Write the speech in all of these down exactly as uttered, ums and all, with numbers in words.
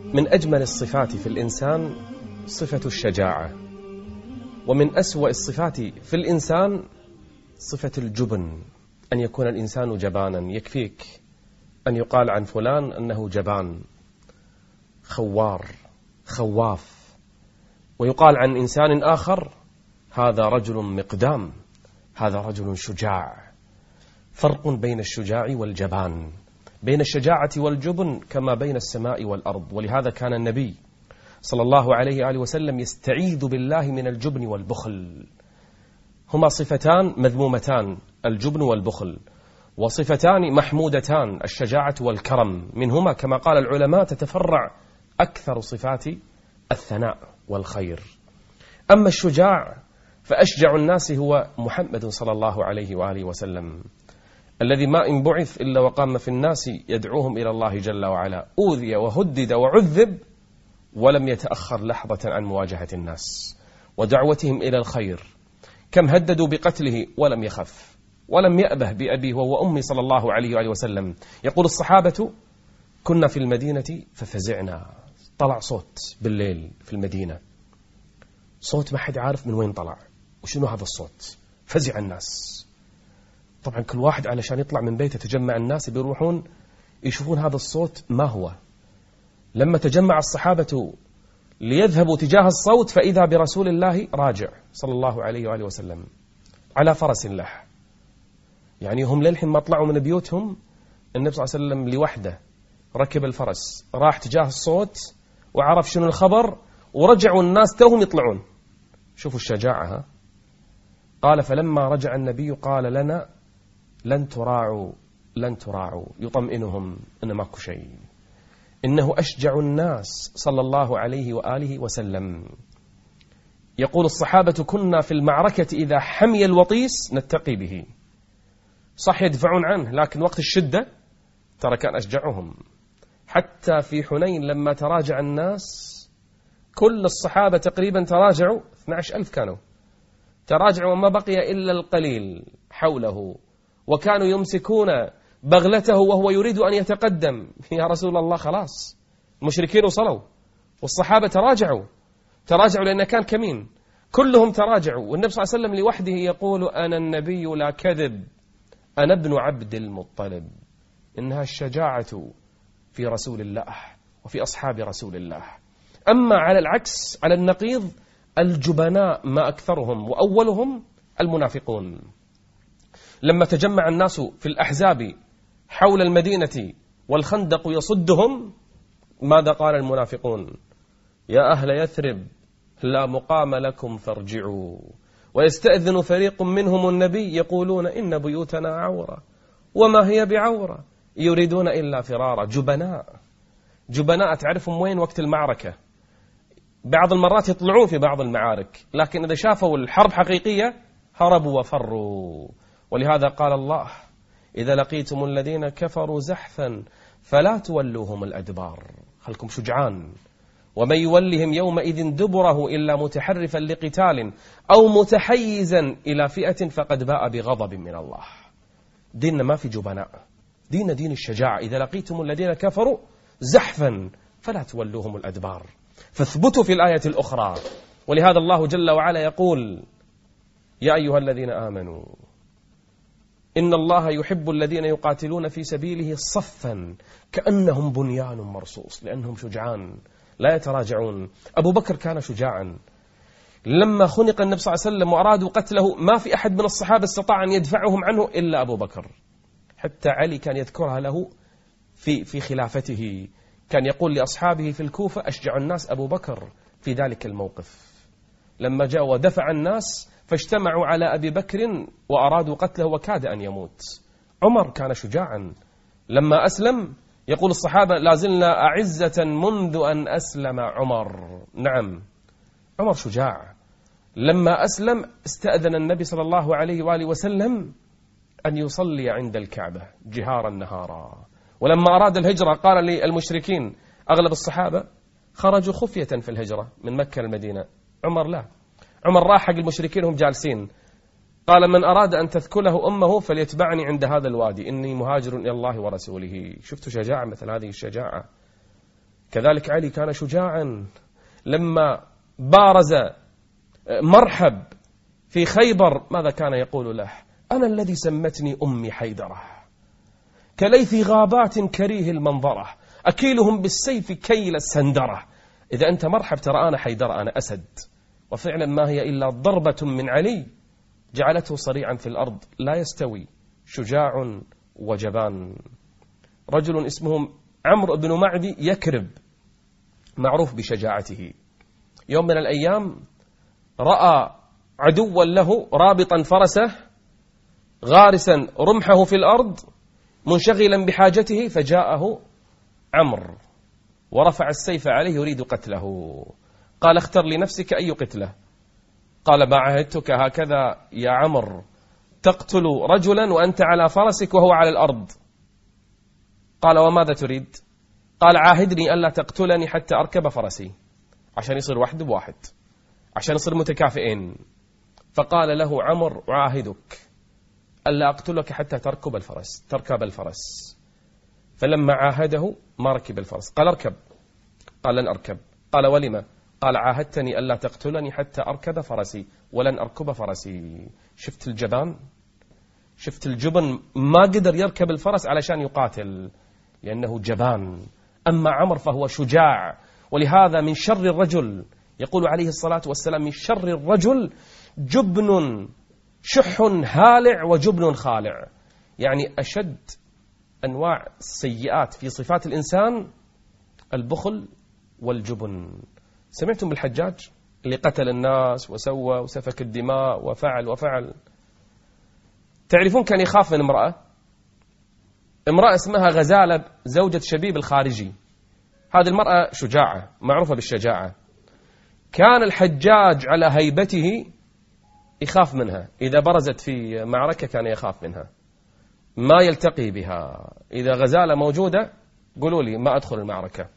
من أجمل الصفات في الإنسان صفة الشجاعة، ومن أسوأ الصفات في الإنسان صفة الجبن، أن يكون الإنسان جبانا. يكفيك أن يقال عن فلان أنه جبان خوار خواف، ويقال عن إنسان آخر هذا رجل مقدام، هذا رجل شجاع. فرق بين الشجاع والجبان، بين الشجاعة والجبن كما بين السماء والأرض. ولهذا كان النبي صلى الله عليه وآله وسلم يستعيذ بالله من الجبن والبخل. هما صفتان مذمومتان، الجبن والبخل، وصفتان محمودتان، الشجاعة والكرم. منهما كما قال العلماء تتفرع أكثر صفات الثناء والخير. أما الشجاع فأشجع الناس هو محمد صلى الله عليه وآله وسلم، الذي ما إن بعث إلا وقام في الناس يدعوهم إلى الله جل وعلا، أوذي وهدد وعذب ولم يتأخر لحظة عن مواجهة الناس ودعوتهم إلى الخير. كم هددوا بقتله ولم يخف ولم يأبه بأبيه وأمي صلى الله عليه وآله وسلم. يقول الصحابة: كنا في المدينة ففزعنا. طلع صوت بالليل في المدينة، صوت ما حد عارف من وين طلع وشنو هذا الصوت. فزع الناس، طبعا كل واحد علشان يطلع من بيته تجمع الناس بيروحون يشوفون هذا الصوت ما هو. لما تجمع الصحابة ليذهبوا تجاه الصوت فإذا برسول الله راجع صلى الله عليه وآله وسلم على فرس له. يعني هم للحين ما طلعوا من بيوتهم، النبي صلى الله عليه وسلم لوحده ركب الفرس راح تجاه الصوت وعرف شنو الخبر، ورجعوا الناس توهم يطلعون. شوفوا الشجاعة. ها؟ قال: فلما رجع النبي قال لنا: لن تراعوا لن تراعوا، يطمئنهم إن ماكو شيء، إنه أشجع الناس صلى الله عليه وآله وسلم. يقول الصحابة: كنا في المعركة إذا حمي الوطيس نتقي به. صح يدفعون عنه، لكن وقت الشدة ترى كان أشجعهم. حتى في حنين لما تراجع الناس، كل الصحابة تقريبا تراجعوا، اثني عشر ألف كانوا تراجعوا وما بقي إلا القليل حوله، وكانوا يمسكون بغلته وهو يريد أن يتقدم. يا رسول الله خلاص، المشركين وصلوا والصحابة تراجعوا تراجعوا لأنه كان كمين. كلهم تراجعوا، والنبي صلى الله عليه وسلم لوحده يقول: أنا النبي لا كذب، أنا ابن عبد المطلب. إنها الشجاعة في رسول الله وفي أصحاب رسول الله. أما على العكس، على النقيض، الجبناء ما أكثرهم، وأولهم المنافقون. لما تجمع الناس في الأحزاب حول المدينة والخندق يصدهم، ماذا قال المنافقون؟ يا أهل يثرب لا مقام لكم فارجعوا. ويستأذن فريق منهم النبي يقولون: إن بيوتنا عورة وما هي بعورة يريدون إلا فرارا. جبناء جبناء تعرفهم وين وقت المعركة. بعض المرات يطلعون في بعض المعارك، لكن إذا شافوا الحرب حقيقية هربوا وفروا. ولهذا قال الله: إذا لقيتم الذين كفروا زحفا فلا تولوهم الأدبار. خلكم شجعان. ومن يولهم يومئذ دبره إلا متحرفا لقتال أو متحيزا إلى فئة فقد باء بغضب من الله. ديننا ما في جبناء، دين دين الشجاعة. إذا لقيتم الذين كفروا زحفا فلا تولوهم الأدبار. فاثبتوا في الآية الأخرى. ولهذا الله جل وعلا يقول: يا أيها الذين آمنوا إن الله يحب الذين يقاتلون في سبيله صفا كأنهم بنيان مرصوص. لأنهم شجعان لا يتراجعون. أبو بكر كان شجاعا. لما خنق النبي صلى الله عليه وسلم وأرادوا قتله، ما في أحد من الصحابة استطاع أن يدفعهم عنه إلا أبو بكر. حتى علي كان يذكرها له في في خلافته، كان يقول لأصحابه في الكوفة: أشجع الناس أبو بكر في ذلك الموقف. لما جاء ودفع الناس فاجتمعوا على أبي بكر وأرادوا قتله وكاد أن يموت. عمر كان شجاعا. لما أسلم يقول الصحابة: لازلنا أعزة منذ أن أسلم عمر. نعم، عمر شجاع. لما أسلم استأذن النبي صلى الله عليه وآله وسلم أن يصلي عند الكعبة جهارا نهارا. ولما أراد الهجرة قال للمشركين، أغلب الصحابة خرجوا خفية في الهجرة من مكة المدينة، عمر لا. عمر راح حق المشركين هم جالسين، قال: من أراد أن تثكله أمه فليتبعني عند هذا الوادي إني مهاجر إلى الله ورسوله. شفتوا شجاعة مثل هذه الشجاعة؟ كذلك علي كان شجاعا لما بارز مرحب في خيبر، ماذا كان يقول له؟ أنا الذي سمتني أمي حيدرة، كليث غابات كريه المنظرة، أكيلهم بالسيف كيل السندرة. إذا أنت مرحب ترى أنا حيدرة، أنا أسد. وفعلا ما هي إلا ضربة من علي جعلته صريعا في الأرض، لا يستوي شجاع وجبان. رجل اسمه عمرو بن معدي يكرب، معروف بشجاعته. يوم من الأيام رأى عدوا له رابطا فرسه غارسا رمحه في الأرض منشغلا بحاجته، فجاءه عمرو ورفع السيف عليه يريد قتله. قال اختر لنفسك أي قتله. قال ما عهدتك هكذا يا عمرو، تقتل رجلا وأنت على فرسك وهو على الأرض. قال وماذا تريد؟ قال عاهدني ألا تقتلني حتى أركب فرسي، عشان يصير واحد بواحد، عشان يصير متكافئين. فقال له عمرو عاهدك ألا أقتلك حتى تركب الفرس تركب الفرس. فلما عاهده ما ركب الفرس. قال اركب. قال لن أركب. قال ولما؟ قال عاهدتني ألا تقتلني حتى أركب فرسي ولن أركب فرسي. شفت الجبان؟ شفت الجبن؟ ما قدر يركب الفرس علشان يقاتل لأنه جبان. أما عمرو فهو شجاع. ولهذا من شر الرجل، يقول عليه الصلاة والسلام، من شر الرجل جبن شح هالع وجبن خالع. يعني أشد أنواع السيئات في صفات الإنسان البخل والجبن. سمعتم بالحجاج اللي قتل الناس وسوى وسفك الدماء وفعل وفعل؟ تعرفون كان يخاف من امرأة امرأة اسمها غزالة زوجة شبيب الخارجي. هذه المرأة شجاعة، معروفة بالشجاعة. كان الحجاج على هيبته يخاف منها، إذا برزت في معركة كان يخاف منها، ما يلتقي بها. إذا غزالة موجودة قولوا لي ما أدخل المعركة.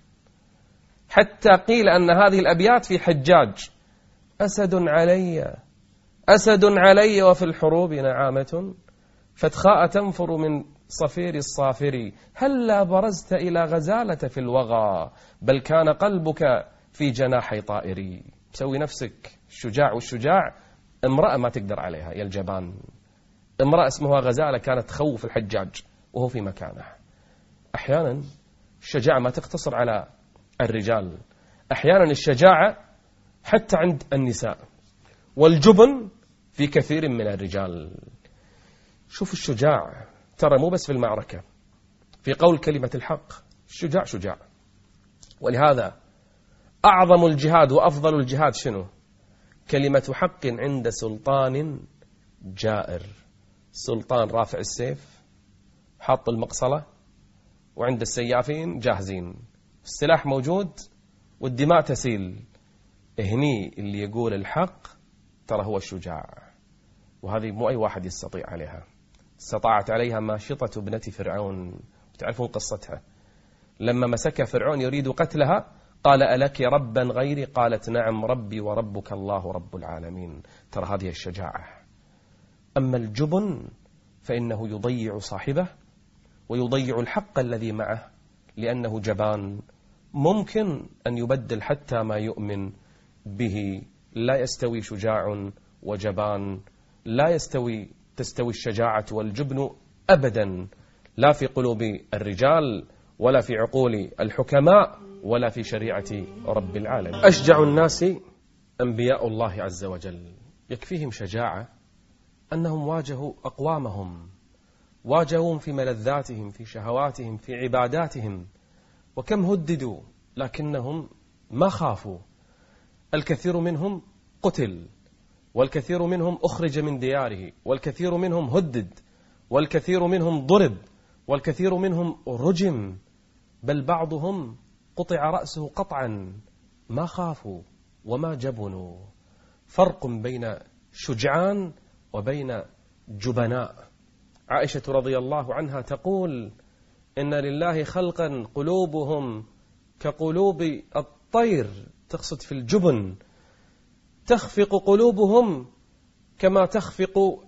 حتى قيل أن هذه الأبيات في حجاج: أسد علي أسد علي وفي الحروب نعامة، فتخاء تنفر من صفير الصافر، هلا برزت إلى غزالة في الوغى، بل كان قلبك في جناحي طائري. سوي نفسك الشجاع، والشجاع امرأة ما تقدر عليها يا الجبان. امرأة اسمها غزالة كانت تخوف الحجاج وهو في مكانه. أحيانا الشجاعة ما تقتصر على الرجال، أحيانا الشجاعة حتى عند النساء، والجبن في كثير من الرجال. شوف الشجاع ترى مو بس في المعركة، في قول كلمة الحق الشجاع شجاع. ولهذا أعظم الجهاد وأفضل الجهاد شنو؟ كلمة حق عند سلطان جائر. سلطان رافع السيف حاط المقصلة، وعند السيافين جاهزين، السلاح موجود والدماء تسيل. هني اللي يقول الحق ترى هو الشجاع. وهذه مو أي واحد يستطيع عليها. استطاعت عليها ماشطة ابنة فرعون، تعرفون قصتها. لما مسك فرعون يريد قتلها قال ألك ربا غيري؟ قالت نعم ربي وربك الله رب العالمين. ترى هذه الشجاعة. أما الجبن فإنه يضيع صاحبه ويضيع الحق الذي معه، لأنه جبان ممكن أن يبدل حتى ما يؤمن به. لا يستوي شجاع وجبان، لا يستوي تستوي الشجاعة والجبن أبدا، لا في قلوب الرجال ولا في عقول الحكماء ولا في شريعة رب العالمين. أشجع الناس أنبياء الله عز وجل. يكفيهم شجاعة أنهم واجهوا أقوامهم، واجهوهم في ملذاتهم، في شهواتهم، في عباداتهم، وكم هددوا لكنهم ما خافوا. الكثير منهم قتل، والكثير منهم أخرج من دياره، والكثير منهم هدد، والكثير منهم ضرب، والكثير منهم رجم، بل بعضهم قطع رأسه قطعا. ما خافوا وما جبنوا. فرق بين شجعان وبين جبناء. عائشة رضي الله عنها تقول إن لله خلقا قلوبهم كقلوب الطير، تقصد في الجبن، تخفق قلوبهم كما تخفق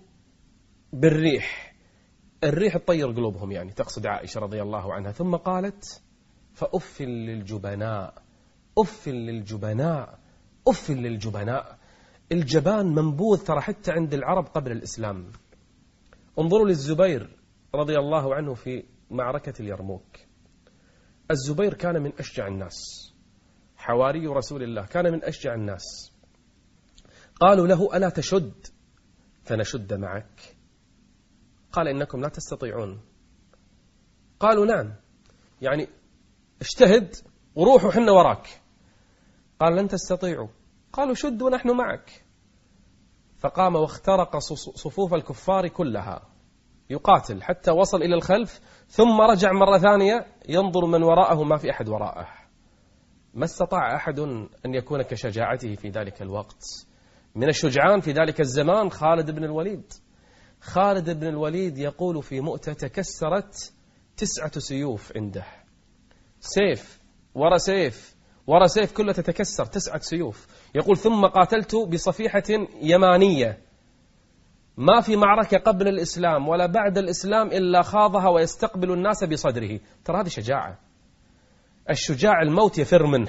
بالريح. الريح تطير قلوبهم، يعني تقصد عائشة رضي الله عنها. ثم قالت فأف للجبناء، أف للجبناء، أف للجبناء. الجبان منبوذ ترى حتى عند العرب قبل الإسلام. انظروا للزبير رضي الله عنه في معركة اليرموك. الزبير كان من أشجع الناس، حواري رسول الله، كان من أشجع الناس. قالوا له: ألا تشد فنشد معك؟ قال: إنكم لا تستطيعون. قالوا: نعم، يعني اجتهد وروحوا حنا وراك. قال: لن تستطيعوا. قالوا: شد ونحن معك. فقام واخترق صفوف الكفار كلها يقاتل حتى وصل إلى الخلف، ثم رجع مرة ثانية ينظر من وراءه، ما في أحد وراءه. ما استطاع أحد أن يكون كشجاعته في ذلك الوقت. من الشجعان في ذلك الزمان خالد بن الوليد. خالد بن الوليد يقول في مؤتة: تكسرت تسعة سيوف عنده، سيف ورا سيف ورا سيف كلها تتكسر، تسعة سيوف. يقول: ثم قاتلت بصفيحة يمانية، ما في معركة قبل الإسلام ولا بعد الإسلام إلا خاضها ويستقبل الناس بصدره. ترى هذه شجاعة. الشجاع الموت يفر منه،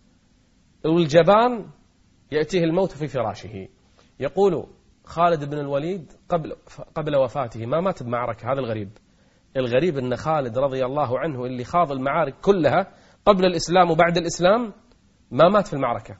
والجبان يأتيه الموت في فراشه. يقول خالد بن الوليد قبل قبل وفاته ما مات بمعركة. هذا الغريب. الغريب أن خالد رضي الله عنه اللي خاض المعارك كلها قبل الإسلام وبعد الإسلام ما مات في المعركة.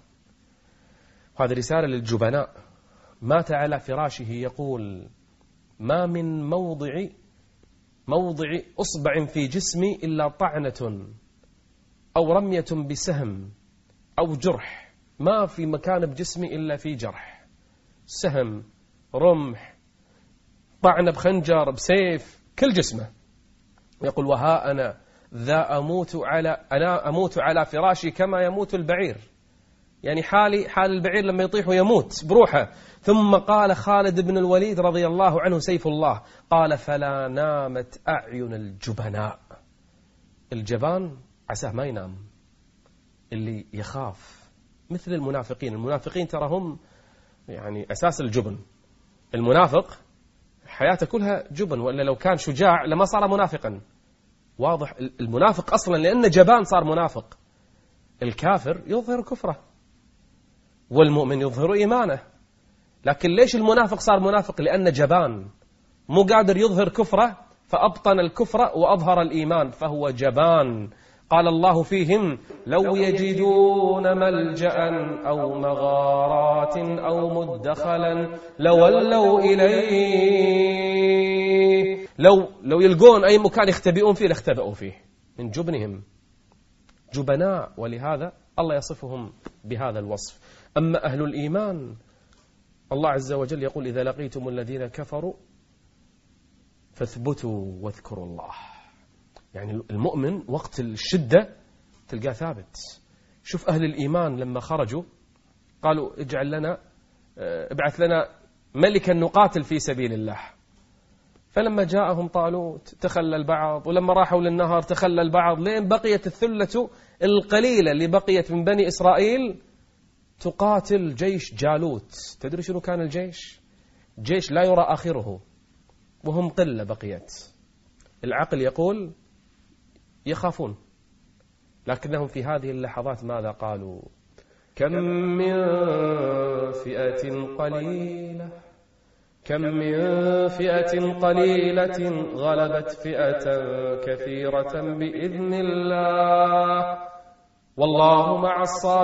هذه رسالة للجبناء. مات على فراشه يقول: ما من موضع موضع أصبع في جسمي إلا طعنة أو رمية بسهم أو جرح. ما في مكان بجسمي إلا في جرح، سهم، رمح، طعنة بخنجر، بسيف، كل جسمه. يقول: وها أنا ذا أموت على أنا أموت على فراشي كما يموت البعير. يعني حالي حال البعير لما يطيح ويموت بروحه. ثم قال خالد بن الوليد رضي الله عنه سيف الله، قال: فلا نامت أعين الجبناء. الجبان عساه ما ينام، اللي يخاف مثل المنافقين. المنافقين ترى هم يعني أساس الجبن. المنافق حياته كلها جبن، وإلا لو كان شجاع لما صار منافقا. واضح؟ المنافق أصلا لأنه جبان صار منافق. الكافر يظهر كفره والمؤمن يظهر إيمانه. لكن ليش المنافق صار منافق؟ لأنه جبان، مو قادر يظهر كفره فأبطن الكفر وأظهر الإيمان، فهو جبان. قال الله فيهم: لو يجدون ملجأ أو مغارات أو مدخلا لولوا إليه. لو لو يلقون أي مكان يختبئون فيه لاختبئوا فيه من جبنهم. جبناء، ولهذا الله يصفهم بهذا الوصف. أما أهل الإيمان الله عز وجل يقول: إذا لقيتم الذين كفروا فاثبتوا واذكروا الله. يعني المؤمن وقت الشدة تلقاه ثابت. شوف أهل الإيمان لما خرجوا قالوا: اجعل لنا ابعث لنا ملكا نقاتل في سبيل الله. فلما جاءهم طالوت تخلى البعض، ولما راحوا للنهر تخلى البعض، لين بقيت الثلة القليلة اللي بقيت من بني إسرائيل تقاتل جيش جالوت. تدري شنو كان الجيش؟ جيش لا يرى آخره، وهم قلة بقيت. العقل يقول يخافون، لكنهم في هذه اللحظات ماذا قالوا؟ كم من فئة قليلة كم من فئة قليلة غلبت فئة كثيرة بإذن الله والله مع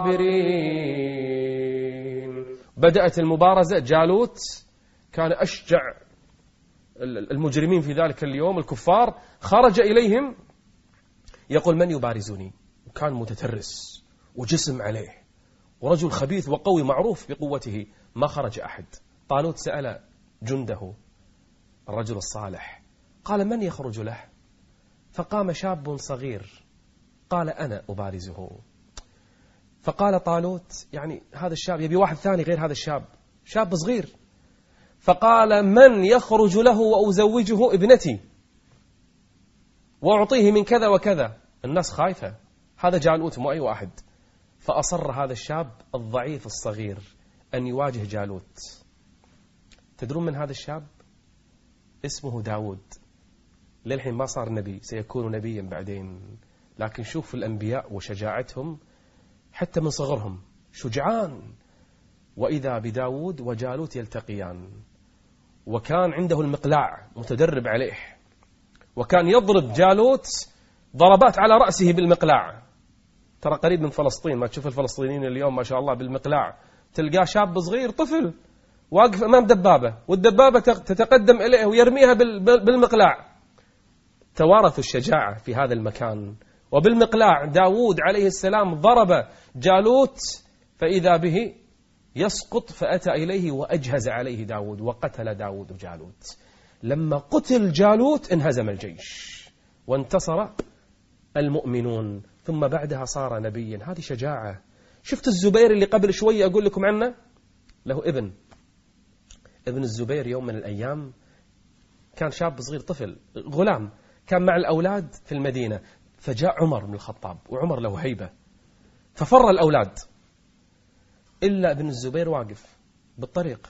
الصابرين. بدأت المبارزة. جالوت كان أشجع المجرمين في ذلك اليوم، الكفار. خرج إليهم يقول: من يبارزني؟ وكان متترس وجسم عليه ورجل خبيث وقوي معروف بقوته. ما خرج أحد. طالوت سأل جنده الرجل الصالح، قال: من يخرج له؟ فقام شاب صغير قال: أنا أبارزه. فقال طالوت: يعني هذا الشاب يبي واحد ثاني غير هذا الشاب، شاب صغير. فقال: من يخرج له وأزوجه ابنتي وأعطيه من كذا وكذا؟ الناس خايفة، هذا جالوت مو أي واحد. فأصر هذا الشاب الضعيف الصغير أن يواجه جالوت. تدرون من هذا الشاب؟ اسمه داود. للحين ما صار نبي، سيكون نبيا بعدين. لكن شوف الأنبياء وشجاعتهم حتى من صغرهم شجعان. وإذا بداود وجالوت يلتقيان، وكان عنده المقلاع متدرب عليه، وكان يضرب جالوت ضربات على رأسه بالمقلاع. ترى قريب من فلسطين، ما تشوف الفلسطينيين اليوم ما شاء الله بالمقلاع، تلقاه شاب صغير طفل واقف أمام دبابة، والدبابة تتقدم إليه ويرميها بالمقلاع. توارثوا الشجاعة في هذا المكان. وبالمقلاع داود عليه السلام ضرب جالوت فإذا به يسقط، فأتى إليه وأجهز عليه داود وقتل داود جالوت. لما قتل جالوت انهزم الجيش وانتصر المؤمنون، ثم بعدها صار نبيا. هذه شجاعة. شفت الزبير اللي قبل شوية أقول لكم عنه، له ابن ابن الزبير يوم من الأيام كان شاب صغير طفل غلام، كان مع الأولاد في المدينة، فجاء عمر بن الخطاب، وعمر له هيبة، ففر الأولاد إلا ابن الزبير واقف بالطريق.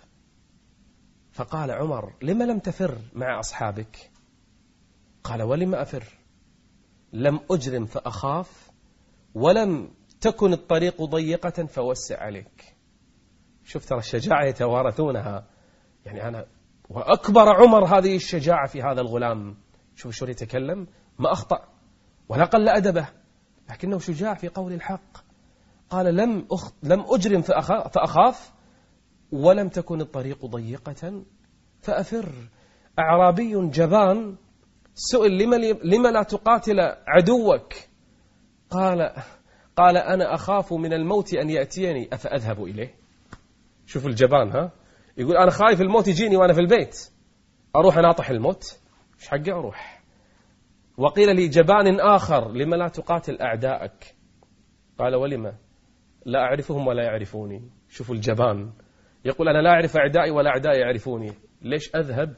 فقال عمر: لما لم تفر مع أصحابك؟ قال: ولم أفر؟ لم أجرم فأخاف، ولم تكن الطريق ضيقة فوسع عليك. شوف ترى الشجاعة يتوارثونها. يعني أنا وأكبر عمر هذه الشجاعة في هذا الغلام. شوف شو يتكلم، ما أخطأ ولا قل أدبه، لكنه شجاع في قول الحق. قال: لم أخ... لم أجرم فأخاف... فأخاف ولم تكن الطريق ضيقة فأفر. أعرابي جبان سئل: لما, لي... لما لا تقاتل عدوك؟ قال قال أنا أخاف من الموت أن يأتيني أفأذهب إليه. شوف الجبان، ها يقول أنا خايف الموت يجيني وأنا في البيت، أروح أناطح الموت، مش حقي أروح. وقيل لي جبان آخر: لما لا تقاتل أعداءك؟ قال: ولما؟ لا أعرفهم ولا يعرفوني. شوفوا الجبان يقول أنا لا أعرف أعدائي ولا أعدائي يعرفوني، ليش أذهب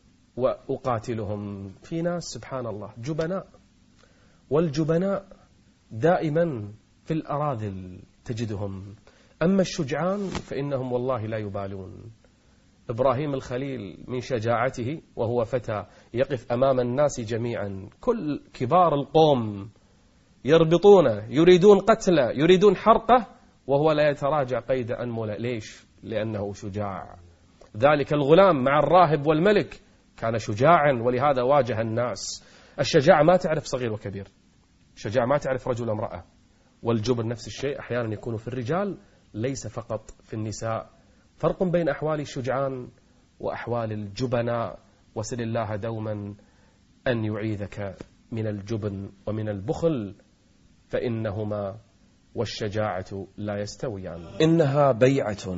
وأقاتلهم؟ في ناس سبحان الله جبناء، والجبناء دائما في الأراذل تجدهم. أما الشجعان فإنهم والله لا يبالون. إبراهيم الخليل من شجاعته وهو فتى يقف أمام الناس جميعا، كل كبار القوم يربطونه، يريدون قتله، يريدون حرقه، وهو لا يتراجع قيد أنملة. ليش؟ لأنه شجاع. ذلك الغلام مع الراهب والملك كان شجاعا، ولهذا واجه الناس. الشجاعة ما تعرف صغير وكبير، الشجاعة ما تعرف رجل وامرأة، والجبن نفس الشيء أحيانا يكون في الرجال ليس فقط في النساء. فرق بين أحوال الشجعان وأحوال الجبناء. وسل الله دوما أن يعيذك من الجبن ومن البخل، فإنهما والشجاعة لا يستويان. إنها بيعة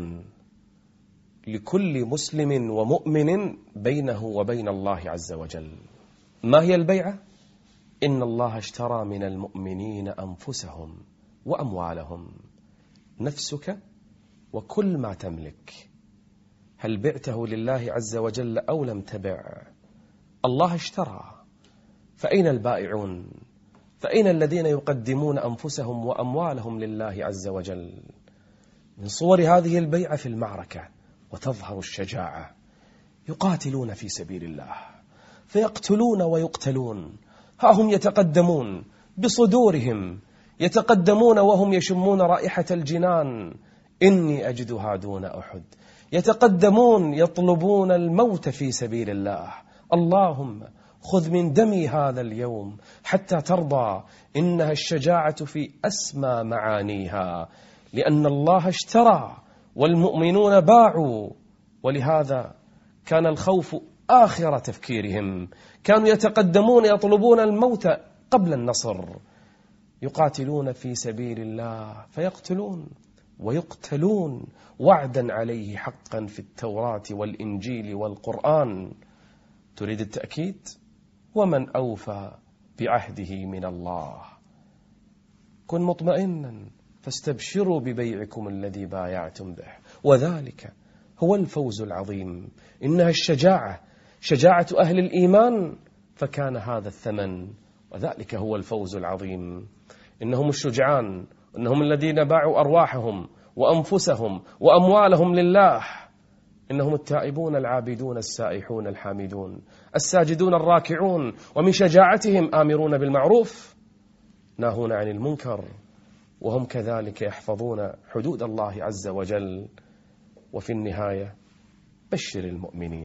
لكل مسلم ومؤمن بينه وبين الله عز وجل. ما هي البيعة؟ إن الله اشترى من المؤمنين أنفسهم وأموالهم. نفسك وكل ما تملك، هل بعته لله عز وجل أو لم تبع؟ الله اشترى، فأين البائعون؟ فأين الذين يقدمون أنفسهم وأموالهم لله عز وجل؟ من صور هذه البيعة في المعركة وتظهر الشجاعة. يقاتلون في سبيل الله فيقتلون ويقتلون، ها هم يتقدمون بصدورهم، يتقدمون وهم يشمون رائحة الجنان، إني أجدها دون أحد. يتقدمون يطلبون الموت في سبيل الله. اللهم خذ من دمي هذا اليوم حتى ترضى. إنها الشجاعة في أسمى معانيها، لأن الله اشترى والمؤمنون باعوا، ولهذا كان الخوف آخر تفكيرهم. كانوا يتقدمون يطلبون الموت قبل النصر، يقاتلون في سبيل الله فيقتلون ويقتلون، وعدا عليه حقا في التوراة والإنجيل والقرآن. تريد التأكيد؟ ومن أوفى بعهده من الله. كن مطمئنا فاستبشروا ببيعكم الذي بايعتم به، وذلك هو الفوز العظيم. إنها الشجاعة، شجاعة أهل الإيمان، فكان هذا الثمن، وذلك هو الفوز العظيم. إنهم الشجعان، إنهم الذين باعوا أرواحهم وأنفسهم وأموالهم لله. إنهم التائبون العابدون السائحون الحامدون الساجدون الراكعون، ومن شجاعتهم آمرون بالمعروف ناهون عن المنكر، وهم كذلك يحفظون حدود الله عز وجل. وفي النهاية بشر المؤمنين.